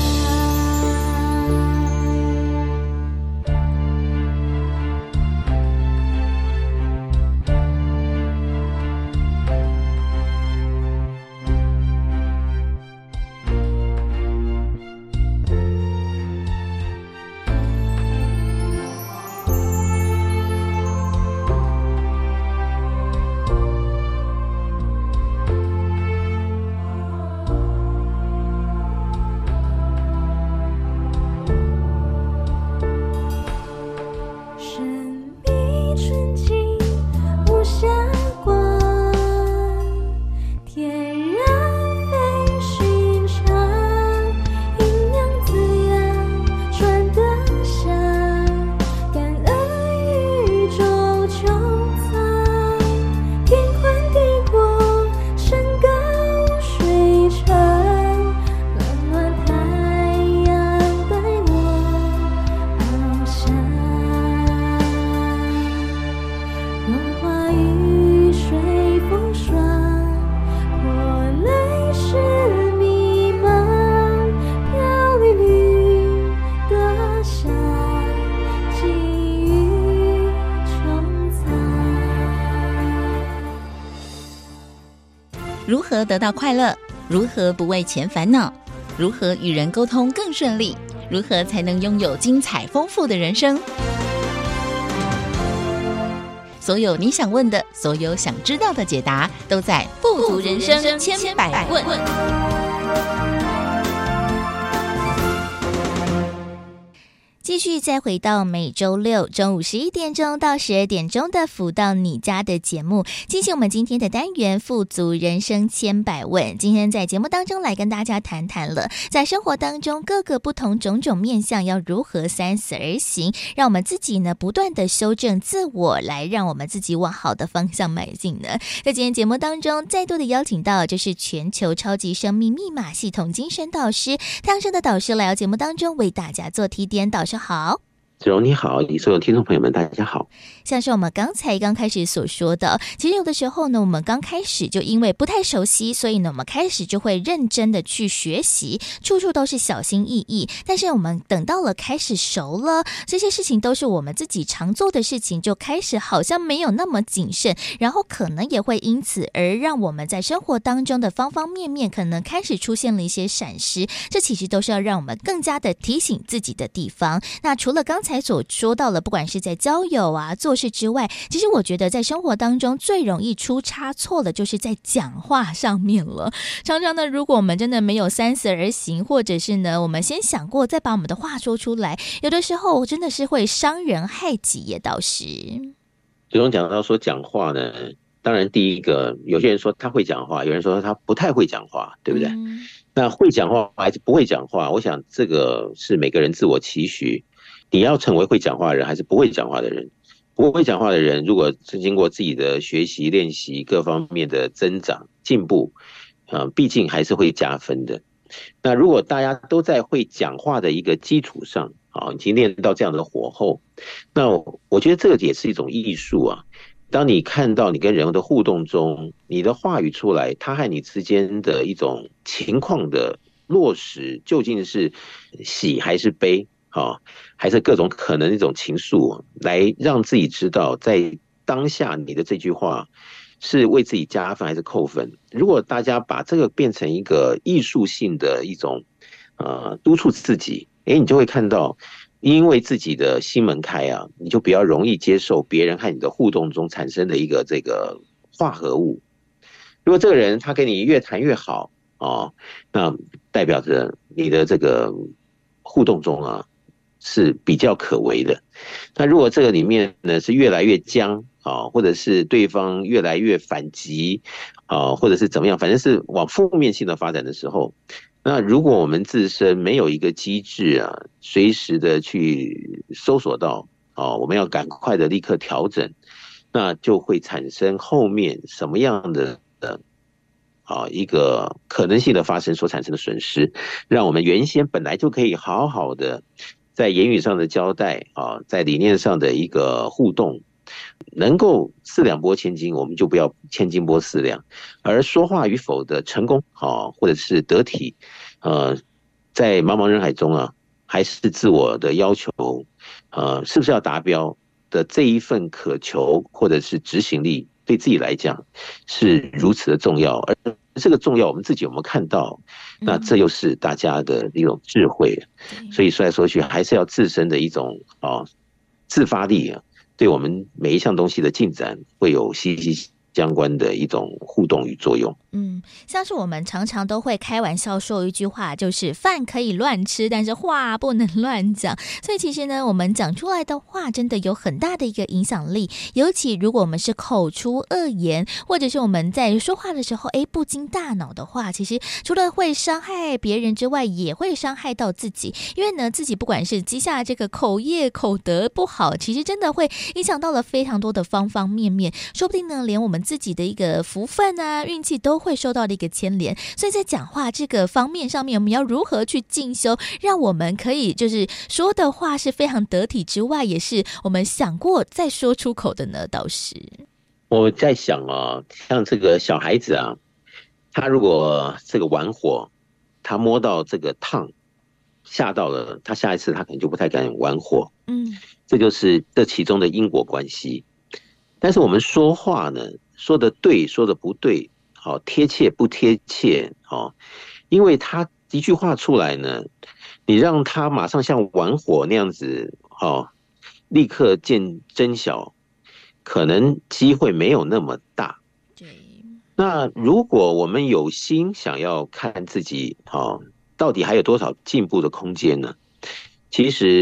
神秘纯净无瑕光，天然非寻常，阴阳滋养传得香，感恩宇宙穹苍，天宽地阔山高水长，暖暖太阳带我翱翔，融化雨水风霜，破泪时迷茫，飘零零的香，寄予穹苍。 如何得到快乐？如何不为钱烦恼？如何与人沟通更顺利？如何才能拥有精彩丰富的人生？所有你想问的，所有想知道的解答，都在富足人生千百问。 继续再回到每周六中午十一点钟到十二点钟的福到你家的节目，进行我们今天的单元富足人生千百问。今天在节目当中来跟大家谈谈了在生活当中各个不同种种面向要如何三思而行，让我们自己呢不断的修正自我，来让我们自己往好的方向迈进呢。在今天节目当中再度的邀请到就是全球超级生命密码系统精神导师太阳升的导师来到节目当中为大家做提点。导师好。 子荣你好，所有听众朋友们大家好。 像是我们刚才刚开始所说的，其实有的时候呢我们刚开始就因为不太熟悉，所以呢我们开始就会认真的去学习，处处都是小心翼翼，但是我们等到了开始熟了，这些事情都是我们自己常做的事情，就开始好像没有那么谨慎，然后可能也会因此而让我们在生活当中的方方面面可能开始出现了一些闪失，这其实都是要让我们更加的提醒自己的地方。那除了刚才才所说到了，不管是在交友啊做事之外，其实我觉得在生活当中最容易出差错的就是在讲话上面了。常常呢如果我们真的没有三思而行，或者是呢我们先想过再把我们的话说出来，有的时候真的是会伤人害己也倒是。 子荣讲到说讲话呢，当然第一个有些人说他会讲话，有人说他不太会讲话，对不对？嗯，那会讲话还是不会讲话，我想这个是每个人自我期许，你要成为会讲话的人还是不会讲话的人。不会讲话的人如果是经过自己的学习练习各方面的增长进步，呃，毕竟还是会加分的。那如果大家都在会讲话的一个基础上，啊，已经练到这样的火候，那我觉得这个也是一种艺术啊。当你看到你跟人的互动中，你的话语出来，他和你之间的一种情况的落实，究竟是喜还是悲，啊，还是各种可能的一种情愫，来让自己知道在当下你的这句话是为自己加分还是扣分。如果大家把这个变成一个艺术性的一种呃督促自己，诶，你就会看到因为自己的心门开啊，你就比较容易接受别人和你的互动中产生的一个这个化合物。如果这个人他跟你越谈越好，哦，那代表着你的这个互动中啊是比较可为的。那如果这个里面呢是越来越僵啊，或者是对方越来越反击啊，或者是怎么样，反正是往负面性的发展的时候，那如果我们自身没有一个机制啊，随时的去搜索到啊，我们要赶快的立刻调整，那就会产生后面什么样的啊一个可能性的发生所产生的损失，让我们原先本来就可以好好的在言语上的交代啊，在理念上的一个互动，能够四两拨千斤，我们就不要千斤拨四两。而说话与否的成功啊，或者是得体，呃，在茫茫人海中啊，还是自我的要求，呃，是不是要达标的这一份渴求或者是执行力，对自己来讲是如此的重要。而这个重要我们自己有没有看到，那这又是大家的一种智慧。所以说来说去还是要自身的一种啊自发力啊，对我们每一项东西的进展会有息息相关的一种互动与作用。 嗯，像是我们常常都会开玩笑说一句话，就是饭可以乱吃，但是话不能乱讲。所以其实呢，我们讲出来的话真的有很大的一个影响力，尤其如果我们是口出恶言，或者是我们在说话的时候诶不经大脑的话，其实除了会伤害别人之外，也会伤害到自己。因为呢，自己不管是积下这个口业口德不好，其实真的会影响到了非常多的方方面面，说不定呢连我们自己的一个福分啊运气都会受到的一个牵连。所以在讲话这个方面上面，我们要如何去进修，让我们可以就是说的话是非常得体之外，也是我们想过再说出口的呢？倒是我在想啊，像这个小孩子啊，他如果这个玩火，他摸到这个烫吓到了，他下一次他可能就不太敢玩火。嗯，这就是这其中的因果关系。但是我们说话呢，说的对说的不对，好贴切不贴切，好，因为他一句话出来呢，你让他马上像玩火那样子，好立刻见真晓，可能机会没有那么大。那如果我们有心想要看自己，好到底还有多少进步的空间呢？其实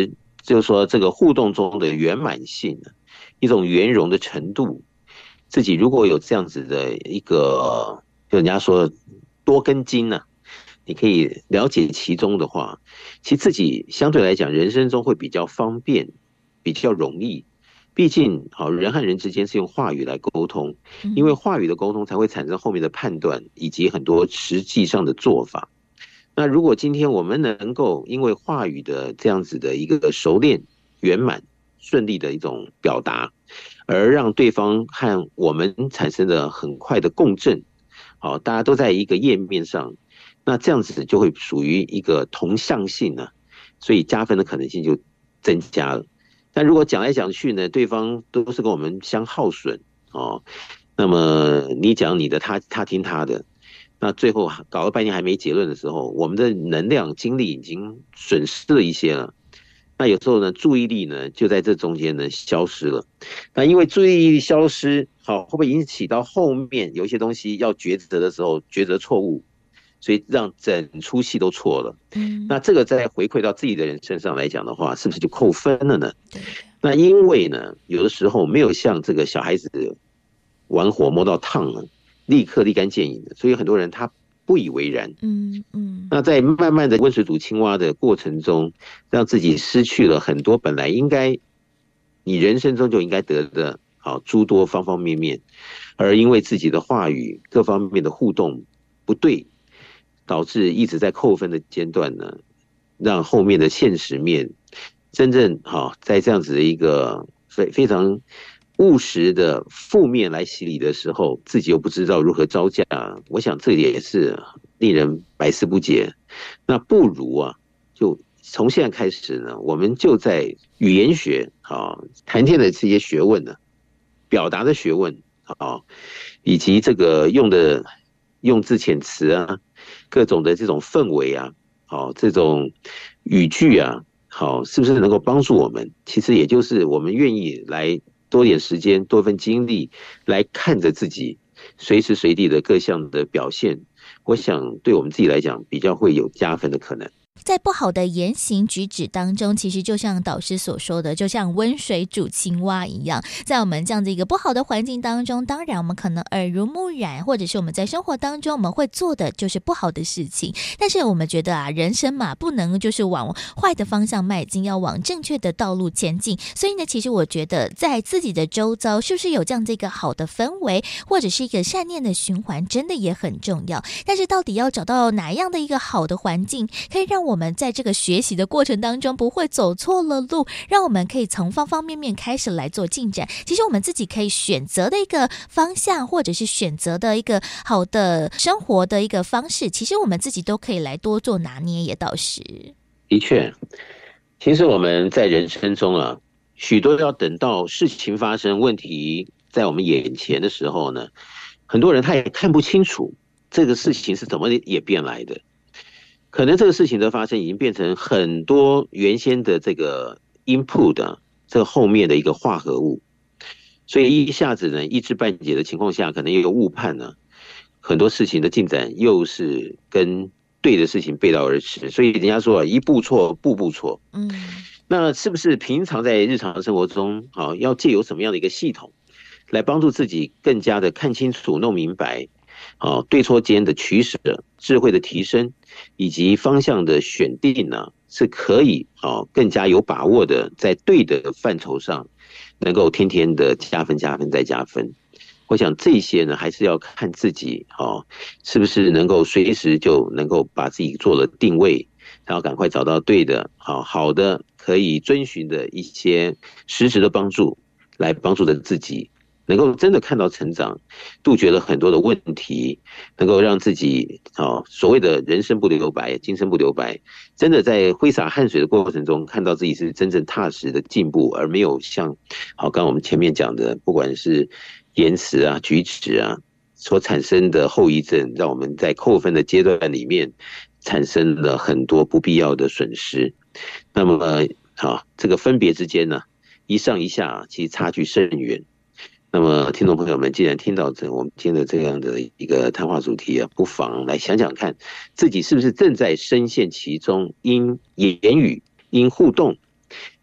就是说这个互动中的圆满性，一种圆融的程度，自己如果有这样子的一个，就人家说多根筋啊，你可以了解其中的话，其实自己相对来讲人生中会比较方便，比较容易。毕竟好，人和人之间是用话语来沟通，因为话语的沟通才会产生后面的判断以及很多实际上的做法。那如果今天我们能够因为话语的这样子的一个熟练、圆满、顺利的一种表达，而让对方和我们产生的很快的共振，好，大家都在一个页面上，那这样子就会属于一个同向性呢，所以加分的可能性就增加了。但如果讲来讲去呢，对方都是跟我们相耗损哦，那么你讲你的，他他听他的。那最后搞了半天还没结论的时候，我们的能量精力已经损失了一些了。那有时候呢，注意力呢就在这中间呢消失了。那因为注意力消失，好，会不会引起到后面有一些东西要抉择的时候抉择错误，所以让整出戏都错了。嗯，那这个再回馈到自己的人身上来讲的话，是不是就扣分了呢？对。那因为呢，有的时候没有像这个小孩子玩火摸到烫了，立刻立竿见影的，所以很多人他不以为然。嗯嗯。那在慢慢的温水煮青蛙的过程中，让自己失去了很多本来应该你人生中就应该得的好诸多方方面面，而因为自己的话语各方面的互动不对，导致一直在扣分的阶段呢，让后面的现实面真正好在这样子的一个非非常务实的负面来洗礼的时候，自己又不知道如何招架，我想这也是令人百思不解。那不如啊，就从现在开始呢，我们就在语言学啊、谈天的这些学问呢、表达的学问啊，以及这个用的用字遣词啊，各种的这种氛围啊，好，这种语句啊，好，是不是能够帮助我们？其实也就是我们愿意来多点时间、多份精力来看着自己随时随地的各项的表现，我想对我们自己来讲比较会有加分的可能。 在不好的言行举止当中，其实就像导师所说的，就像温水煮青蛙一样，在我们这样的一个不好的环境当中，当然我们可能耳濡目染，或者是我们在生活当中我们会做的就是不好的事情，但是我们觉得啊，人生嘛，不能就是往坏的方向迈进，要往正确的道路前进。所以呢，其实我觉得在自己的周遭是不是有这样的一个好的氛围，或者是一个善念的循环，真的也很重要。但是到底要找到哪样的一个好的环境，可以让我们在这个学习的过程当中不会走错了路，让我们可以从方方面面开始来做进展。其实我们自己可以选择的一个方向，或者是选择的一个好的生活的一个方式，其实我们自己都可以来多做拿捏，也倒是的确。其实我们在人生中啊，许多要等到事情发生，问题在我们眼前的时候呢，很多人他也看不清楚这个事情是怎么演变来的。可能这个事情的发生已经变成很多原先的这个 input 的这个后面的一个化合物，所以一下子呢一知半解的情况下，可能又有误判呢，很多事情的进展又是跟对的事情背道而驰，所以人家说一步错步步错。嗯，那是不是平常在日常生活中啊，要借由什么样的一个系统来帮助自己更加的看清楚弄明白啊，对错间的取舍、智慧的提升以及方向的选定呢，是可以啊更加有把握的，在对的范畴上能够天天的加分、加分再加分。我想这些呢，还是要看自己啊，是不是能够随时就能够把自己做了定位，然后赶快找到对的、好好的可以遵循的一些实质的帮助，来帮助着自己。能够真的看到成长，杜绝了很多的问题，能够让自己啊所谓的人生不留白，今生不留白，真的在挥洒汗水的过程中，看到自己是真正踏实的进步，而没有像好刚刚我们前面讲的，不管是言辞啊、举止啊所产生的后遗症，让我们在扣分的阶段里面产生了很多不必要的损失。那么啊，这个分别之间呢，一上一下，其实差距甚远。那么听众朋友们，既然听到这我们今天的这样的一个谈话主题啊，不妨来想想看，自己是不是正在深陷其中，因言语、因互动、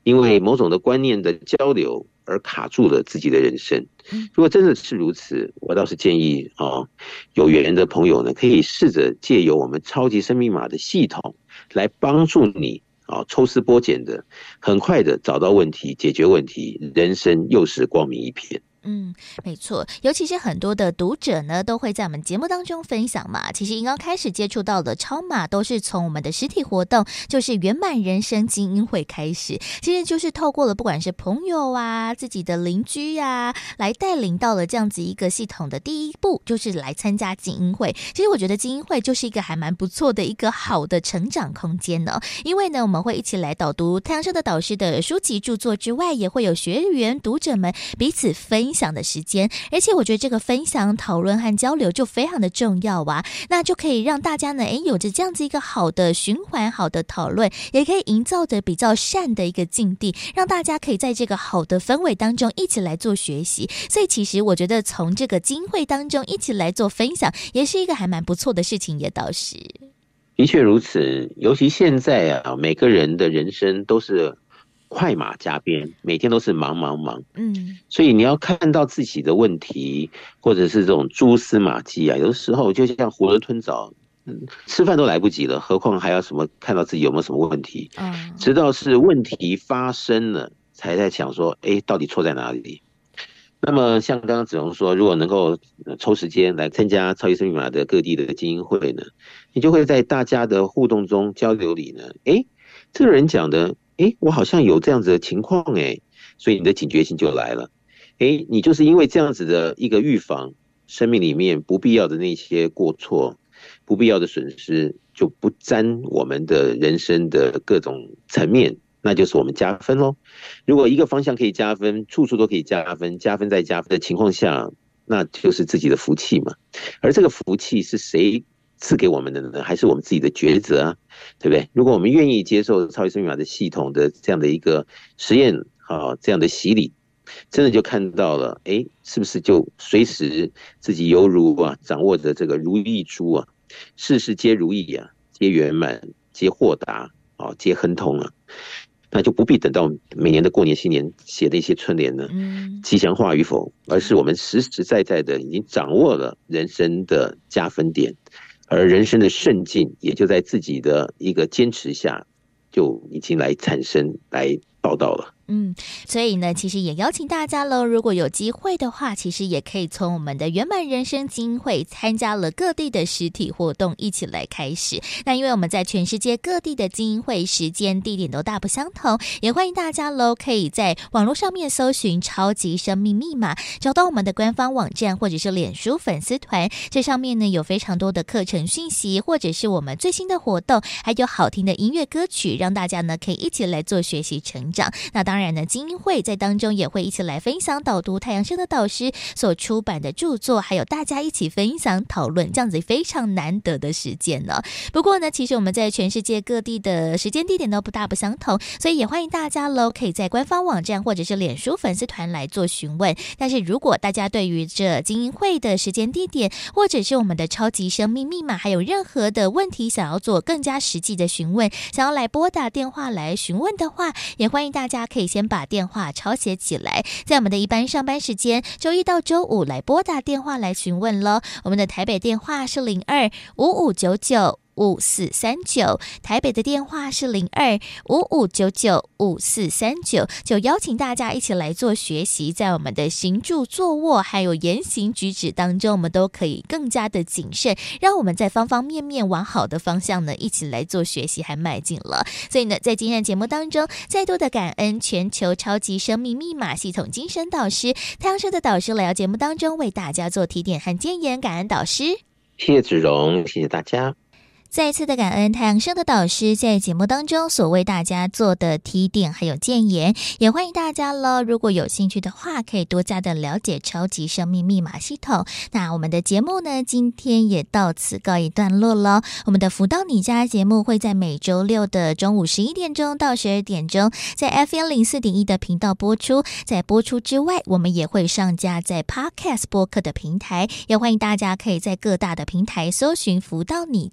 因为某种的观念的交流而卡住了自己的人生。如果真的是如此，我倒是建议啊，有缘的朋友呢，可以试着借由我们超级生命码的系统来帮助你啊，抽丝剥茧的，很快的找到问题，解决问题，人生又是光明一片。 嗯，没错，尤其是很多的读者呢，都会在我们节目当中分享嘛。其实刚刚开始接触到的超码，都是从我们的实体活动，就是圆满人生精英会开始。其实就是透过了不管是朋友啊、自己的邻居啊，来带领到了这样子一个系统的第一步，就是来参加精英会。其实我觉得精英会就是一个还蛮不错的一个好的成长空间呢。因为呢，我们会一起来导读太阳社的导师的书籍著作之外，也会有学员读者们彼此分享的时间，而且我觉得这个分享、讨论和交流就非常的重要啊，那就可以让大家呢，诶，有着这样子一个好的循环、好的讨论，也可以营造的比较善的一个境地，让大家可以在这个好的氛围当中一起来做学习。所以其实我觉得从这个精英会当中一起来做分享，也是一个还蛮不错的事情，也倒是。 的确如此，尤其现在啊，每个人的人生都是快马加鞭，每天都是忙忙忙，嗯，所以你要看到自己的问题，或者是这种蛛丝马迹啊，有的时候就像囫囵吞枣，嗯，吃饭都来不及了，何况还要什么看到自己有没有什么问题？嗯，直到是问题发生了，才在想说，哎，到底错在哪里？那么像刚刚子荣说，如果能够抽时间来参加超级生命码的各地的精英会呢，你就会在大家的互动中交流里呢，哎，这个人讲的，哎，我好像有这样子的情况哎，所以你的警觉性就来了。哎，你就是因为这样子的一个预防，生命里面不必要的那些过错、不必要的损失，就不沾我们的人生的各种层面。那就是我们加分咯。如果一个方向可以加分，处处都可以加分，加分再加分的情况下，那就是自己的福气嘛。而这个福气是谁赐给我们的呢？还是我们自己的抉择啊，对不对？如果我们愿意接受超级生命码的系统的这样的一个实验啊，这样的洗礼，真的就看到了，哎，是不是就随时自己犹如啊掌握着这个如意珠啊，事事皆如意啊，皆圆满，皆豁达啊，皆亨通啊。那就不必等到每年的过年新年写的一些春联呢，吉祥话与否，而是我们实实在在的已经掌握了人生的加分点，而人生的胜进也就在自己的一个坚持下，就已经来产生来报道了。 嗯，所以呢，其实也邀请大家喽，如果有机会的话，其实也可以从我们的圆满人生精英会参加了各地的实体活动一起来开始。那因为我们在全世界各地的精英会时间地点都大不相同，也欢迎大家喽可以在网络上面搜寻超级生命密码，找到我们的官方网站或者是脸书粉丝团，这上面呢有非常多的课程讯息，或者是我们最新的活动，还有好听的音乐歌曲，让大家呢可以一起来做学习成长。那当然当然呢，精英会在当中也会一起来分享导读太阳升的导师所出版的著作，还有大家一起分享讨论，这样子非常难得的时间呢。不过呢，其实我们在全世界各地的时间地点都不大不相同，所以也欢迎大家喽可以在官方网站或者是脸书粉丝团来做询问。但是如果大家对于这精英会的时间地点，或者是我们的超级生命密码，还有任何的问题想要做更加实际的询问，想要来拨打电话来询问的话，也欢迎大家可以先把电话抄写起来，在我们的一般上班时间周一到周五来拨打电话来询问咯。我们的台北电话是零二五五九九五四三九，台北的电话是零二五五九九五四三九，就邀请大家一起来做学习，在我们的行住坐卧还有言行举止当中，我们都可以更加的谨慎，让我们在方方面面往好的方向呢一起来做学习还迈进了。所以呢，在今天的节目当中，再度的感恩全球超级生命密码系统精神导师太阳社的导师来到节目当中为大家做提点和建言，感恩导师。 谢谢子荣，谢谢大家。 再一次的感恩太阳升的导师在节目当中所为大家做的提点还有建言，也欢迎大家了，如果有兴趣的话可以多加的了解超级生命密码系统。那我们的节目呢今天也到此告一段落了，我们的福到你家节目会在每周六的中午十一点钟到十二点钟在 F M 零四点一 的频道播出，在播出之外我们也会上架在 Podcast 播客的平台，也欢迎大家可以在各大的平台搜寻福到你家的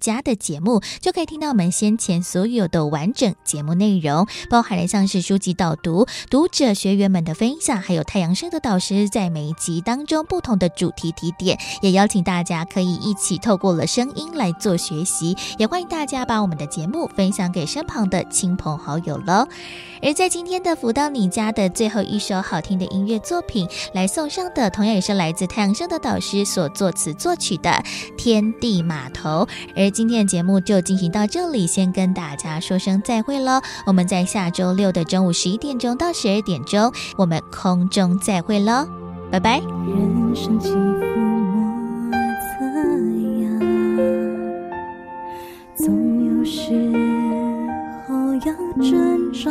节目，就可以听到我们先前所有的完整节目内容，包含了像是书籍导读、读者学员们的分享，还有太阳升的导师在每一集当中不同的主题提点，也邀请大家可以一起透过了声音来做学习，也欢迎大家把我们的节目分享给身旁的亲朋好友了。而在今天的福到你家的最后一首好听的音乐作品来送上的，同样也是来自太阳升的导师所作词作曲的天地码头。而今天的节目就进行到这里，先跟大家说声再会咯，我们在下周六的中午十一点钟到十二点钟我们空中再会咯，拜拜。 人生起伏莫测量，总有时候要挣扎，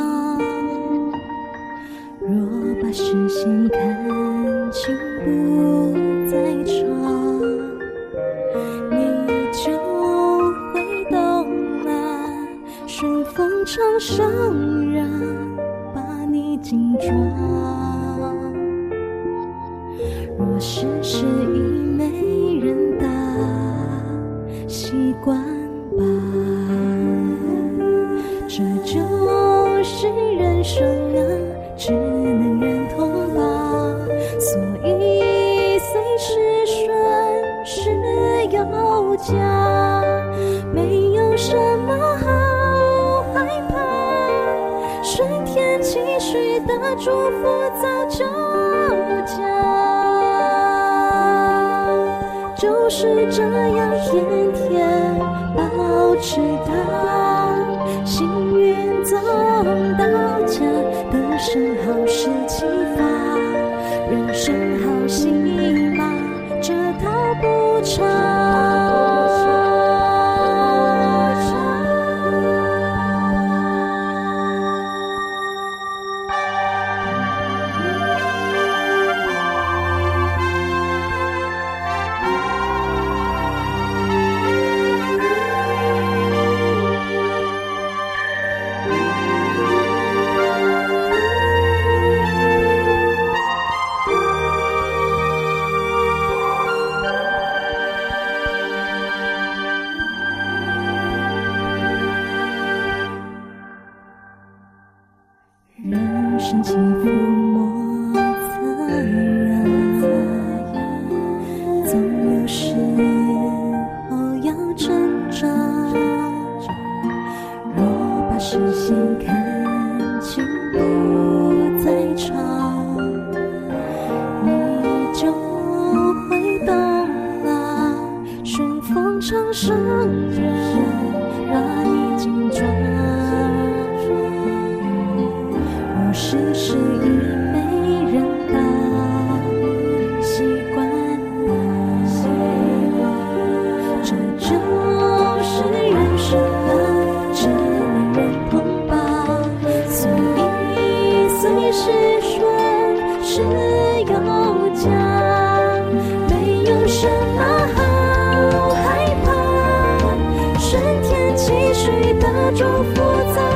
若把视线看清不再长，你就会懂了，顺风长上让把你紧抓，若事事已没人答，习惯吧，这就是人生啊，只能忍痛吧，所以随时顺势有加，没有什么好害怕，顺天期许的祝福早就加，就是这样天天保持它，幸运总到家，得胜好事启发，人生好戏码，这套不差。人生起伏莫测量，总有时候要挣扎，若把视线看清不再长，你就会懂了，顺风长上人把你紧抓，世事已没人答，习惯吧，习惯，这就是人生啊，只能忍痛吧，所以随时顺势有加，没有什么好害怕，顺天期许的祝福早